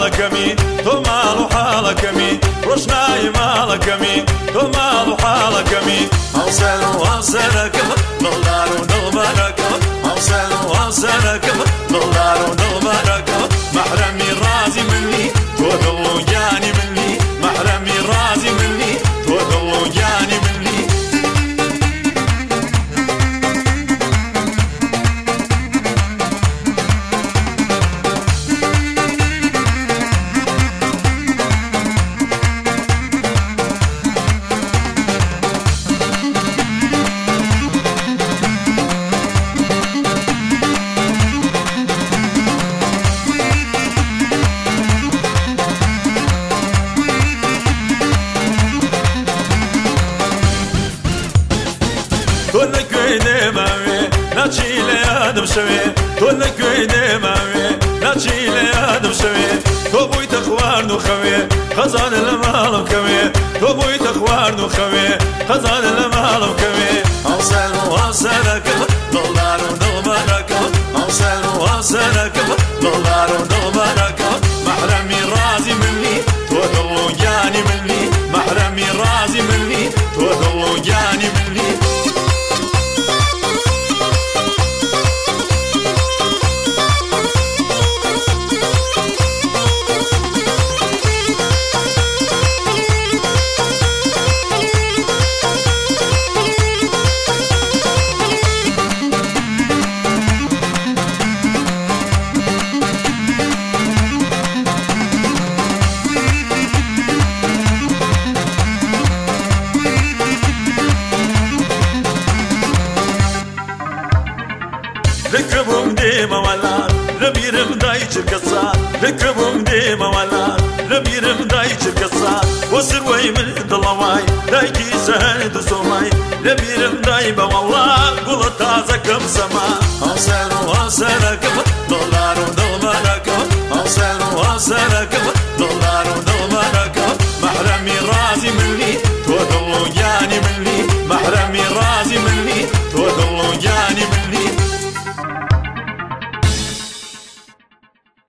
حالكمي تو مال حالكمي روشناي مالكمي تو مال حالكمي اوصل وصلك دولار ودولارك اوصل وصلك دولار ودولارك محرمي رازي مني تودو جاني مني محرمي رازي مني تودو جاني مني تولك ويدي مامي لا تشيلي ادم شوي تولك ويدي مامي لا تشيلي ادم شوي تو بوي تخوار نخوي خزان المال وكوي تو بوي تخوار نخوي خزان المال وكوي اوصل وصلك دولار ودولارك اوصل وصلك دولار ودولارك محرمي رازي مني تودو جاني مني محرمي رازي مني تودو جاني مني ركبهم ديما ولا ربيرم دايج القصار ركبهم ديما ولا ربيرم دايج القصار وصر وي من ضلواي دايجي سهل دسوماي ربيرم دايبا والله قول تازكم سما اوصل وصلك دولار ودولارك اوصل وصلك